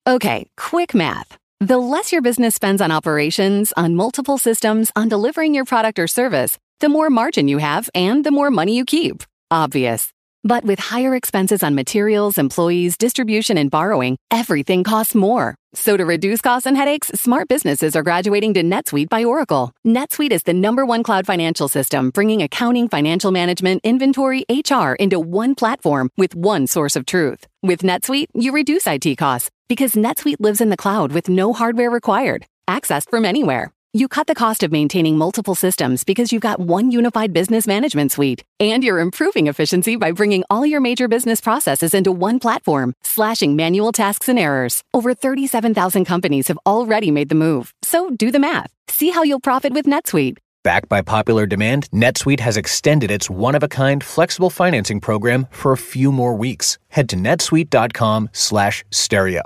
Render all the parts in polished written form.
Okay, quick math. The less your business spends on operations, on multiple systems, on delivering your product or service, the more margin you have and the more money you keep. Obvious. But with higher expenses on materials, employees, distribution, and borrowing, everything costs more. So to reduce costs and headaches, smart businesses are graduating to NetSuite by Oracle. NetSuite is the #1 cloud financial system, bringing accounting, financial management, inventory, HR into one platform with one source of truth. With NetSuite, you reduce IT costs because NetSuite lives in the cloud with no hardware required, accessed from anywhere. You cut the cost of maintaining multiple systems because you've got one unified business management suite. And you're improving efficiency by bringing all your major business processes into one platform, slashing manual tasks and errors. Over 37,000 companies have already made the move. So do the math. See how you'll profit with NetSuite. Backed by popular demand, NetSuite has extended its one-of-a-kind flexible financing program for a few more weeks. Head to netsuite.com/stereo.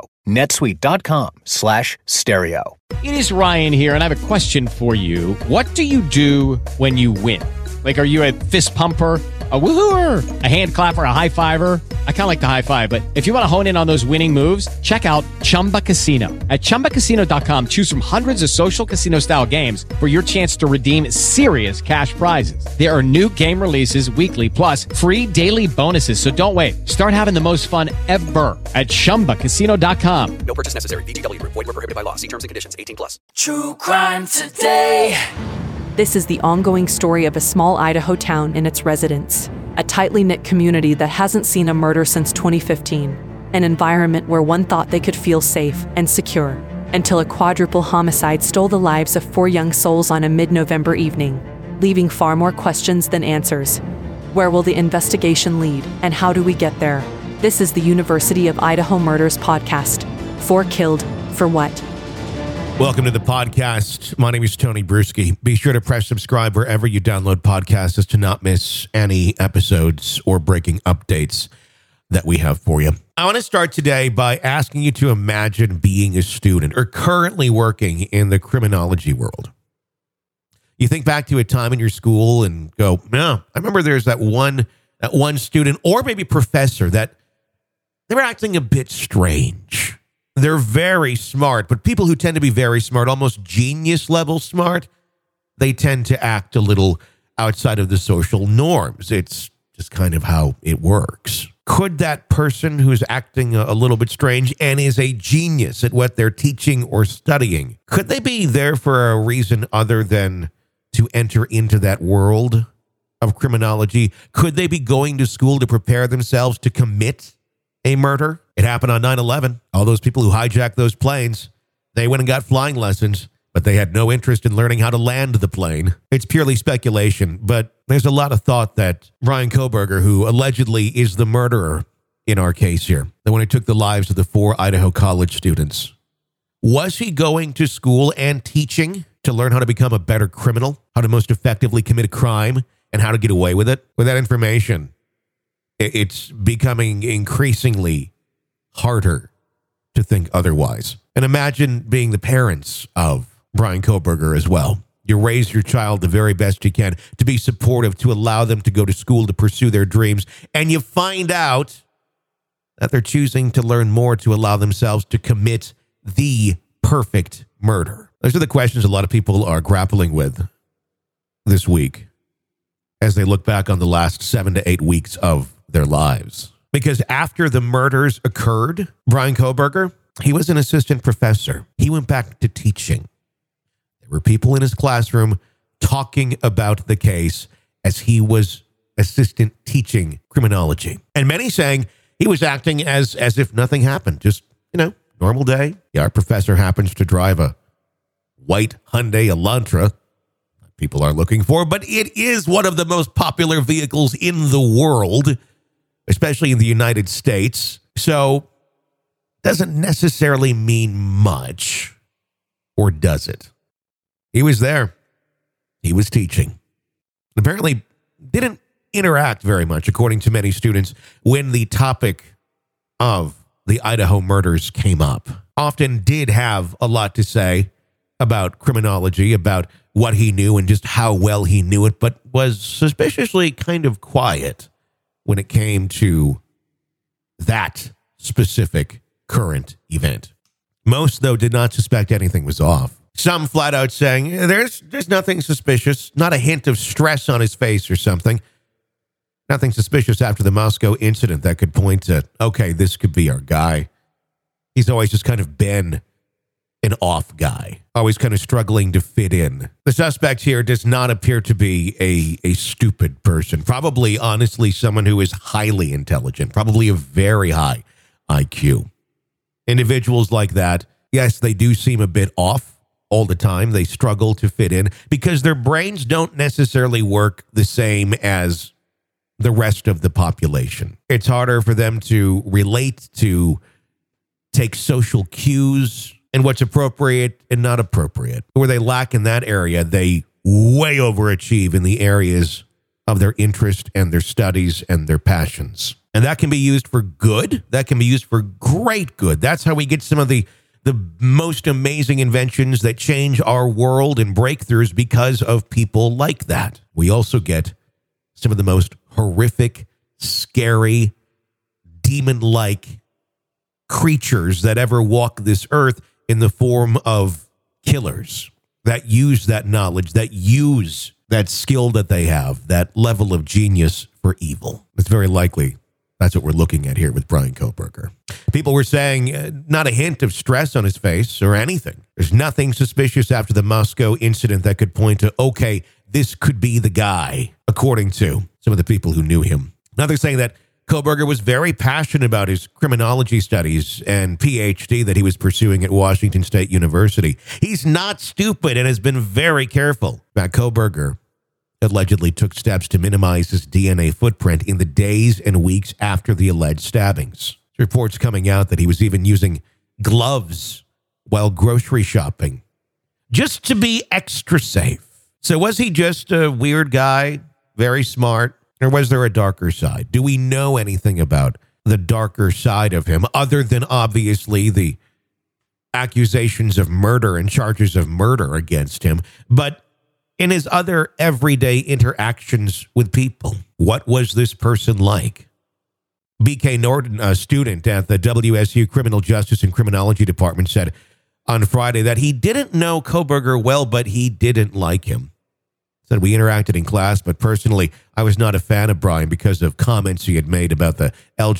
netsuite.com/stereo. It is Ryan here, and I have a question for you. What do you do when you win? Like, are you a fist pumper, a woohooer, a hand clapper, a high fiver? I kind of like the high five, but if you want to hone in on those winning moves, check out Chumba Casino. At ChumbaCasino.com, choose from hundreds of social casino-style games for your chance to redeem serious cash prizes. There are new game releases weekly, plus free daily bonuses. So don't wait. Start having the most fun ever at ChumbaCasino.com. No purchase necessary. VGW. Void where prohibited by law. See terms and conditions. 18+. True Crime Today. This is the ongoing story of a small Idaho town and its residents, a tightly knit community that hasn't seen a murder since 2015, an environment where one thought they could feel safe and secure, until a quadruple homicide stole the lives of 4 young souls on a mid-November evening, leaving far more questions than answers. Where will the investigation lead, and how do we get there? This is the University of Idaho Murders podcast. 4 killed, for what? Welcome to the podcast. My name is Tony Bruschi. Be sure to press subscribe wherever you download podcasts as to not miss any episodes or breaking updates that we have for you. I want to start today by asking you to imagine being a student or currently working in the criminology world. You think back to a time in your school and go, no, I remember there's that one student or maybe professor that they were acting a bit strange. They're very smart, but people who tend to be very smart, almost genius level smart, they tend to act a little outside of the social norms. It's just kind of how it works. Could that person who's acting a little bit strange and is a genius at what they're teaching or studying, could they be there for a reason other than to enter into that world of criminology? Could they be going to school to prepare themselves to commit a murder? It happened on 9/11. All those people who hijacked those planes, they went and got flying lessons, but they had no interest in learning how to land the plane. It's purely speculation, but there's a lot of thought that Bryan Kohberger, who allegedly is the murderer in our case here, the one who took the lives of the 4 Idaho college students, was he going to school and teaching to learn how to become a better criminal, how to most effectively commit a crime, and how to get away with it? With that information, it's becoming increasingly harder to think otherwise. And imagine being the parents of Bryan Kohberger as well. You raise your child the very best you can to be supportive, to allow them to go to school, to pursue their dreams, and you find out that they're choosing to learn more to allow themselves to commit the perfect murder. Those are the questions a lot of people are grappling with this week as they look back on the last 7 to 8 weeks of their lives. Because after the murders occurred, Bryan Kohberger, he was an assistant professor. He went back to teaching. There were people in his classroom talking about the case as he was assistant teaching criminology. And many saying he was acting as if nothing happened. Just, normal day. Yeah, our professor happens to drive a white Hyundai Elantra people are looking for, but it is one of the most popular vehicles in the world, especially in the United States. So doesn't necessarily mean much, or does it? He was there. He was teaching. Apparently didn't interact very much, according to many students, when the topic of the Idaho murders came up. Often did have a lot to say about criminology, about what he knew and just how well he knew it, but was suspiciously kind of quiet when it came to that specific current event. Most, though, did not suspect anything was off. Some flat out saying, there's nothing suspicious, not a hint of stress on his face or something. Nothing suspicious after the Moscow incident that could point to, okay, this could be our guy. He's always just kind of been an off guy, always kind of struggling to fit in. The suspect here does not appear to be a stupid person. Probably, honestly, someone who is highly intelligent, probably a very high IQ. Individuals like that, yes, they do seem a bit off all the time. They struggle to fit in because their brains don't necessarily work the same as the rest of the population. It's harder for them to relate, to take social cues and what's appropriate and not appropriate. Where they lack in that area, they way overachieve in the areas of their interest and their studies and their passions. And that can be used for good. That can be used for great good. That's how we get some of the most amazing inventions that change our world and breakthroughs because of people like that. We also get some of the most horrific, scary, demon-like creatures that ever walk this earth in the form of killers that use that knowledge, that use that skill that they have, that level of genius for evil. It's very likely that's what we're looking at here with Bryan Kohberger. People were saying not a hint of stress on his face or anything. There's nothing suspicious after the Moscow incident that could point to, okay, this could be the guy, according to some of the people who knew him. Now they're saying that Kohberger was very passionate about his criminology studies and PhD that he was pursuing at Washington State University. He's not stupid and has been very careful. Matt Kohberger allegedly took steps to minimize his DNA footprint in the days and weeks after the alleged stabbings. Reports coming out that he was even using gloves while grocery shopping just to be extra safe. So was he just a weird guy, very smart, or was there a darker side? Do we know anything about the darker side of him other than obviously the accusations of murder and charges of murder against him? But in his other everyday interactions with people, what was this person like? B.K. Norton, a student at the WSU Criminal Justice and Criminology Department, said on Friday that he didn't know Kohberger well, but he didn't like him. Said we interacted in class, but personally, I was not a fan of Bryan because of comments he had made about the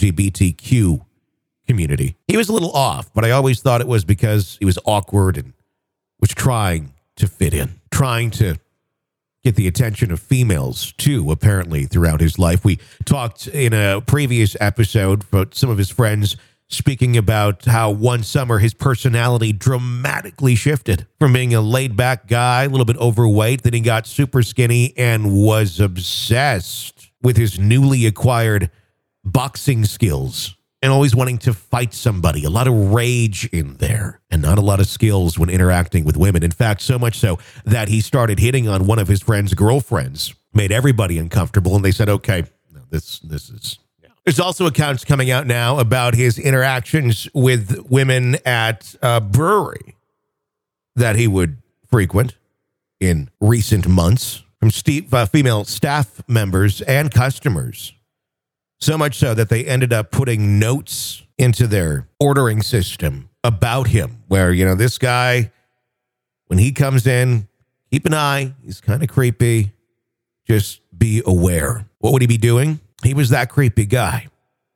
LGBTQ community. He was a little off, but I always thought it was because he was awkward and was trying to fit in, trying to get the attention of females, too, apparently, throughout his life. We talked in a previous episode about some of his friends speaking about how one summer his personality dramatically shifted from being a laid-back guy, a little bit overweight, then he got super skinny and was obsessed with his newly acquired boxing skills and always wanting to fight somebody. A lot of rage in there and not a lot of skills when interacting with women. In fact, so much so that he started hitting on one of his friend's girlfriends, made everybody uncomfortable, and they said, okay, no, this is... There's also accounts coming out now about his interactions with women at a brewery that he would frequent in recent months from female staff members and customers. So much so that they ended up putting notes into their ordering system about him where, you know, this guy, when he comes in, keep an eye. He's kind of creepy. Just be aware. What would he be doing? He was that creepy guy.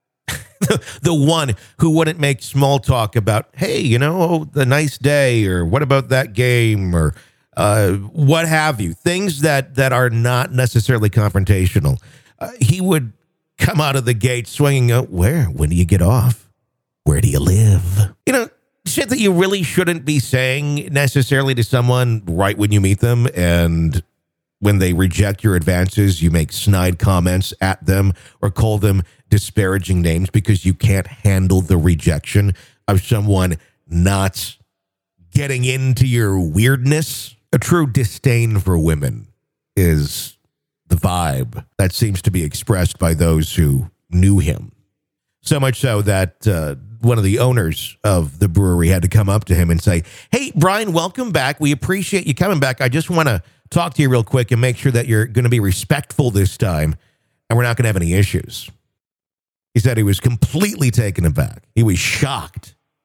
The one who wouldn't make small talk about, hey, you know, the nice day, or what about that game, or what have you. Things that are not necessarily confrontational. He would come out of the gate swinging out, where? When do you get off? Where do you live? You know, shit that you really shouldn't be saying necessarily to someone right when you meet them, and when they reject your advances, you make snide comments at them or call them disparaging names because you can't handle the rejection of someone not getting into your weirdness. A true disdain for women is the vibe that seems to be expressed by those who knew him. So much so that one of the owners of the brewery had to come up to him and say, hey, Bryan, welcome back. We appreciate you coming back. I just want to talk to you real quick and make sure that you're going to be respectful this time and we're not going to have any issues. He said he was completely taken aback. He was shocked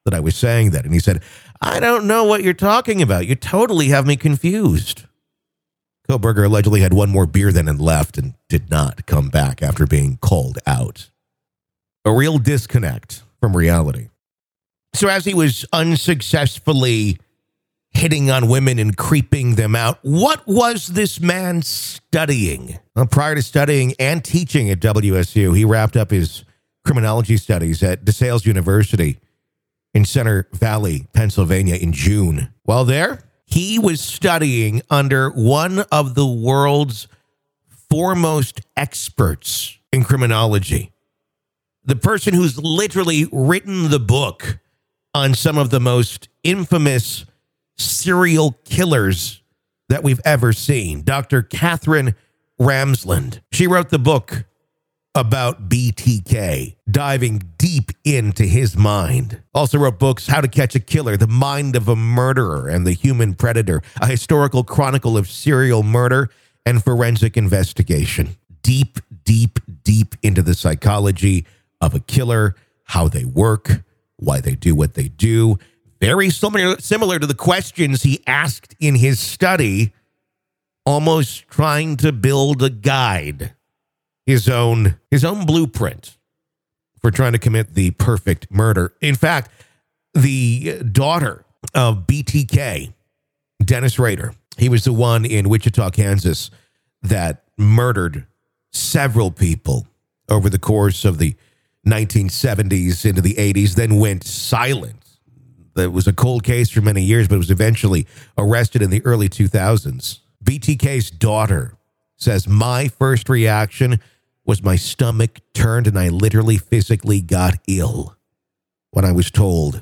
that I was saying that. And he said, I don't know what you're talking about. You totally have me confused. Kohberger allegedly had one more beer then and left and did not come back after being called out. A real disconnect from reality. So as he was unsuccessfully hitting on women and creeping them out, what was this man studying? Well, prior to studying and teaching at WSU, he wrapped up his criminology studies at DeSales University in Center Valley, Pennsylvania in June. While there, he was studying under one of the world's foremost experts in criminology. The person who's literally written the book on some of the most infamous serial killers that we've ever seen, Dr. Catherine Ramsland. She wrote the book about BTK, diving deep into his mind. Also wrote books, How to Catch a Killer, The Mind of a Murderer and the Human Predator, a historical chronicle of serial murder and forensic investigation. Deep, deep, deep into the psychology of a killer, how they work, why they do what they do. Very similar to the questions he asked in his study, almost trying to build a guide, his own blueprint for trying to commit the perfect murder. In fact, the daughter of BTK, Dennis Rader, he was the one in Wichita, Kansas, that murdered several people over the course of the 1970s into the 80s, then went silent. It was a cold case for many years, but was eventually arrested in the early 2000s. BTK's daughter says, my first reaction was my stomach turned and I literally physically got ill when I was told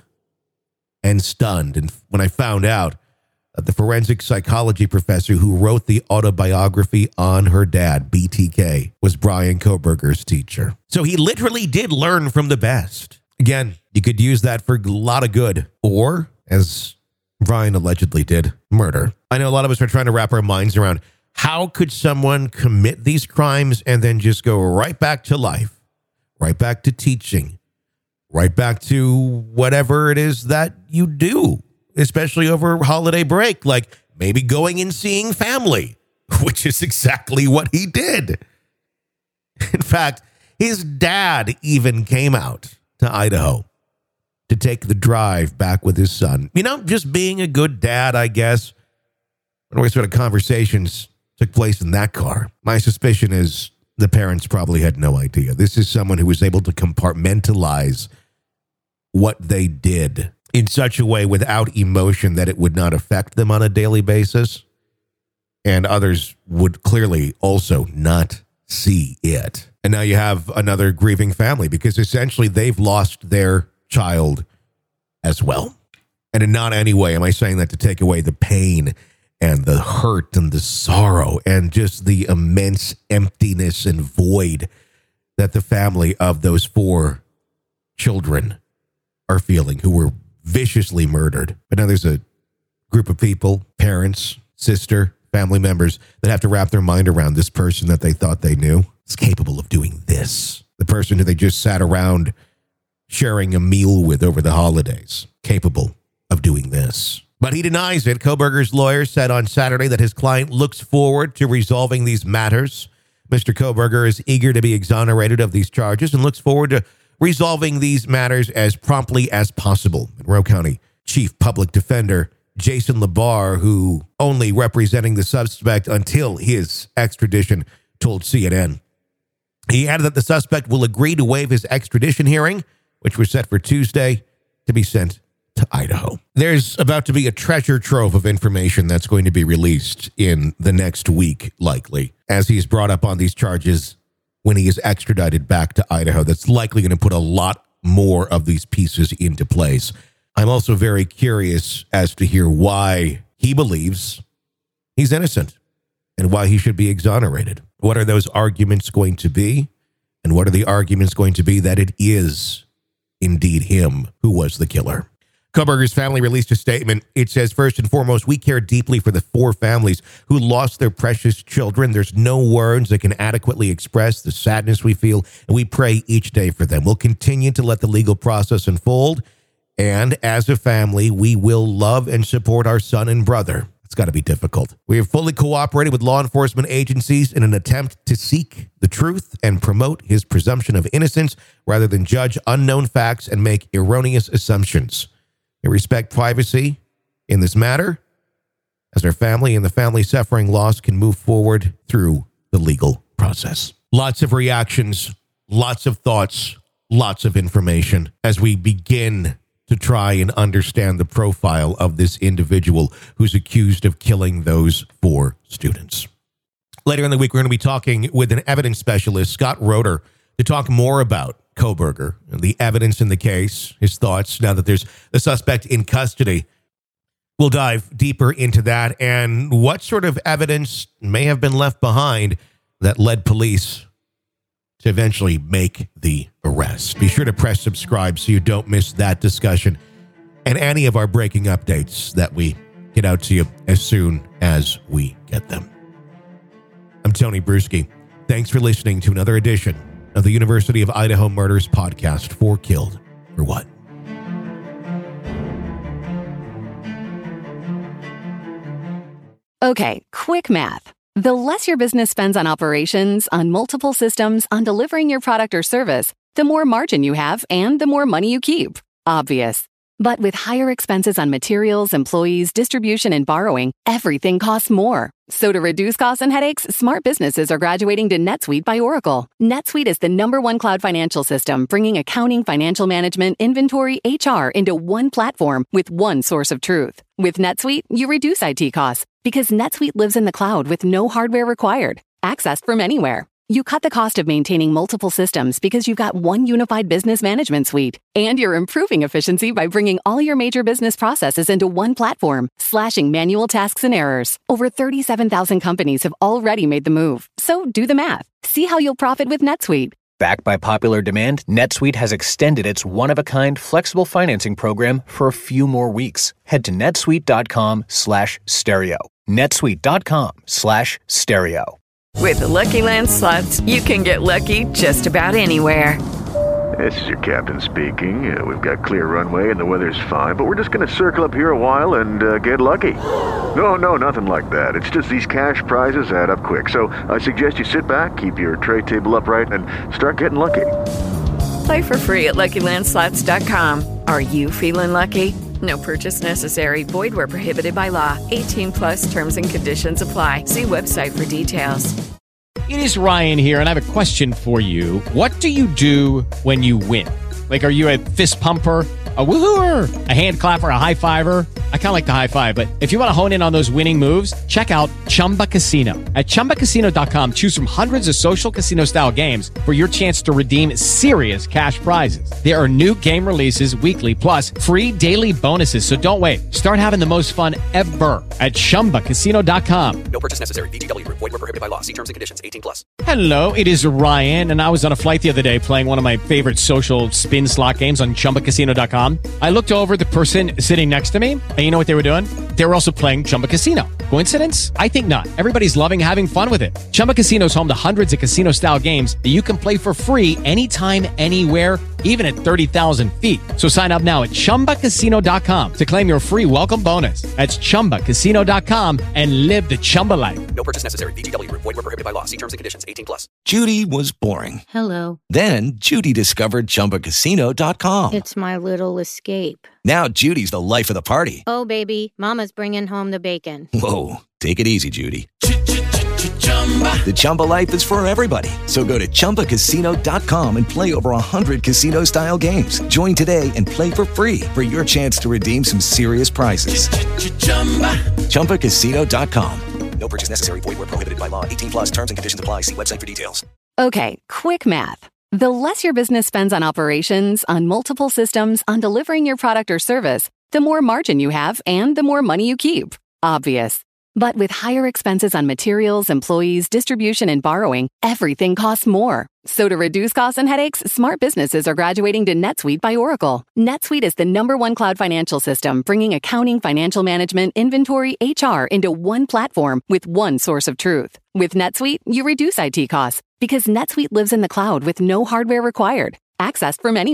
and stunned. And when I found out that the forensic psychology professor who wrote the autobiography on her dad, BTK, was Brian Kohberger's teacher. So he literally did learn from the best. Again, you could use that for a lot of good, or, as Brian allegedly did, murder. I know a lot of us are trying to wrap our minds around how could someone commit these crimes and then just go right back to life, right back to teaching, right back to whatever it is that you do, especially over holiday break, like maybe going and seeing family, which is exactly what he did. In fact, his dad even came out to Idaho to take the drive back with his son. You know, just being a good dad, I guess. I don't know what sort of conversations took place in that car. My suspicion is the parents probably had no idea. This is someone who was able to compartmentalize what they did in such a way without emotion that it would not affect them on a daily basis. And others would clearly also not see it. And now you have another grieving family because essentially they've lost their child as well. And in not any way am I saying that to take away the pain and the hurt and the sorrow and just the immense emptiness and void that the family of those 4 children are feeling who were viciously murdered. But now there's a group of people, parents, sister, family members that have to wrap their mind around this person that they thought they knew is capable of doing this. The person who they just sat around sharing a meal with over the holidays, capable of doing this. But he denies it. Kohberger's lawyer said on Saturday that his client looks forward to resolving these matters. Mr. Kohberger is eager to be exonerated of these charges and looks forward to resolving these matters as promptly as possible. Monroe County Chief Public Defender Jason LaBar, who only representing the suspect until his extradition, told CNN. He added that the suspect will agree to waive his extradition hearing, which was set for Tuesday, to be sent to Idaho. There's about to be a treasure trove of information that's going to be released in the next week, likely, as he's brought up on these charges when he is extradited back to Idaho. That's likely going to put a lot more of these pieces into place. I'm also very curious as to hear why he believes he's innocent and why he should be exonerated. What are those arguments going to be? And what are the arguments going to be that it is indeed him who was the killer? Kohberger's family released a statement. It says, first and foremost, we care deeply for the 4 families who lost their precious children. There's no words that can adequately express the sadness we feel, and we pray each day for them. We'll continue to let the legal process unfold And as a family, we will love and support our son and brother. It's got to be difficult. We have fully cooperated with law enforcement agencies in an attempt to seek the truth and promote his presumption of innocence rather than judge unknown facts and make erroneous assumptions. We respect privacy in this matter as our family and the family suffering loss can move forward through the legal process. Lots of reactions, lots of thoughts, lots of information as we begin to try and understand the profile of this individual who's accused of killing those 4 students. Later in the week, we're going to be talking with an evidence specialist, Scott Roeder, to talk more about Kohberger and the evidence in the case, his thoughts now that there's a suspect in custody. We'll dive deeper into that and what sort of evidence may have been left behind that led police to eventually make the arrest. Be sure to press subscribe so you don't miss that discussion and any of our breaking updates that we get out to you as soon as we get them. I'm Tony Bruschi. Thanks for listening to another edition of the University of Idaho Murders podcast, 4 Killed for What? Okay, quick math. The less your business spends on operations, on multiple systems, on delivering your product or service, the more margin you have and the more money you keep. Obvious. But with higher expenses on materials, employees, distribution, and borrowing, everything costs more. So to reduce costs and headaches, smart businesses are graduating to NetSuite by Oracle. NetSuite is the #1 cloud financial system, bringing accounting, financial management, inventory, HR into one platform with one source of truth. With NetSuite, you reduce IT costs because NetSuite lives in the cloud with no hardware required, accessed from anywhere. You cut the cost of maintaining multiple systems because you've got one unified business management suite. And you're improving efficiency by bringing all your major business processes into one platform, slashing manual tasks and errors. Over 37,000 companies have already made the move. So do the math. See how you'll profit with NetSuite. Backed by popular demand, NetSuite has extended its one-of-a-kind flexible financing program for a few more weeks. Head to netsuite.com/stereo. netsuite.com/stereo. With the Lucky Land Slots, you can get lucky just about anywhere. This is your captain speaking. We've got clear runway and the weather's fine, but we're just going to circle up here a while and get lucky. No, nothing like that. It's just these cash prizes add up quick. So I suggest you sit back, keep your tray table upright, and start getting lucky. Play for free at LuckyLandSlots.com. Are you feeling lucky? No purchase necessary. Void where prohibited by law. 18+ terms and conditions apply. See website for details. It is Ryan here, and I have a question for you. What do you do when you win? Like, are you a fist pumper, a woohooer, a hand clapper, a high fiver? I kind of like the high five, but if you want to hone in on those winning moves, check out Chumba Casino. At ChumbaCasino.com, choose from hundreds of social casino-style games for your chance to redeem serious cash prizes. There are new game releases weekly, plus free daily bonuses. So don't wait. Start having the most fun ever at ChumbaCasino.com. No purchase necessary. VGW. Void where prohibited by law. See terms and conditions. 18+. Hello, it is Ryan, and I was on a flight the other day playing one of my favorite social spin slot games on ChumbaCasino.com. I looked over the person sitting next to me, and you know what they were doing? They were also playing Chumba Casino. Coincidence? I think not. Everybody's loving having fun with it. Chumba Casino is home to hundreds of casino-style games that you can play for free anytime, anywhere, even at 30,000 feet. So sign up now at ChumbaCasino.com to claim your free welcome bonus. That's ChumbaCasino.com and live the Chumba life. No purchase necessary. VGW. Void where prohibited by law. See terms and conditions. 18+. Judy was boring. Hello. Then Judy discovered ChumbaCasino.com. It's my little escape. Now Judy's the life of the party. Oh, baby, mama's bringing home the bacon. Whoa, take it easy, Judy. The Chumba life is for everybody. So go to ChumbaCasino.com and play over 100 casino-style games. Join today and play for free for your chance to redeem some serious prizes. ChumbaCasino.com. No purchase necessary. Void where prohibited by law. 18+. Terms and conditions apply. See website for details. Okay, quick math. The less your business spends on operations, on multiple systems, on delivering your product or service, the more margin you have and the more money you keep. Obvious. But with higher expenses on materials, employees, distribution, and borrowing, everything costs more. So to reduce costs and headaches, smart businesses are graduating to NetSuite by Oracle. NetSuite is the #1 cloud financial system, bringing accounting, financial management, inventory, HR into one platform with one source of truth. With NetSuite, you reduce IT costs because NetSuite lives in the cloud with no hardware required, accessed from anywhere.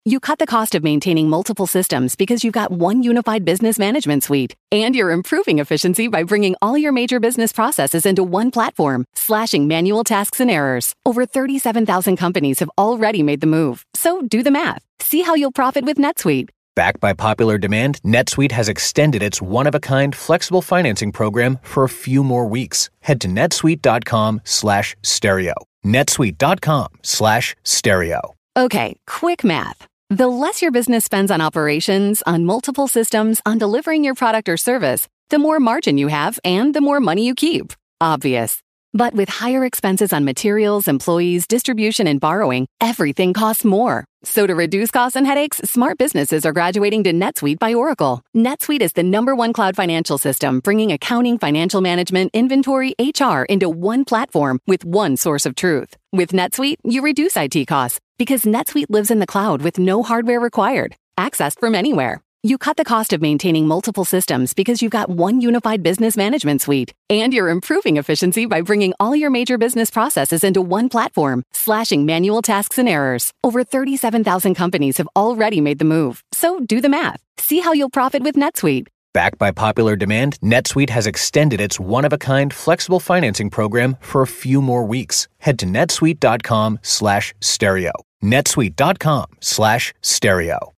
You cut the cost of maintaining multiple systems because you've got one unified business management suite. And you're improving efficiency by bringing all your major business processes into one platform, slashing manual tasks and errors. Over 37,000 companies have already made the move. So do the math. See how you'll profit with NetSuite. Backed by popular demand, NetSuite has extended its one-of-a-kind flexible financing program for a few more weeks. Head to netsuite.com/stereo. netsuite.com/stereo. Okay, quick math. The less your business spends on operations, on multiple systems, on delivering your product or service, the more margin you have and the more money you keep. Obvious. But with higher expenses on materials, employees, distribution, and borrowing, everything costs more. So to reduce costs and headaches, smart businesses are graduating to NetSuite by Oracle. NetSuite is the #1 cloud financial system, bringing accounting, financial management, inventory, HR into one platform with one source of truth. With NetSuite, you reduce IT costs because NetSuite lives in the cloud with no hardware required, accessed from anywhere. You cut the cost of maintaining multiple systems because you've got one unified business management suite. And you're improving efficiency by bringing all your major business processes into one platform, slashing manual tasks and errors. Over 37,000 companies have already made the move. So do the math. See how you'll profit with NetSuite. Backed by popular demand, NetSuite has extended its one-of-a-kind flexible financing program for a few more weeks. Head to netsuite.com/stereo. netsuite.com/stereo.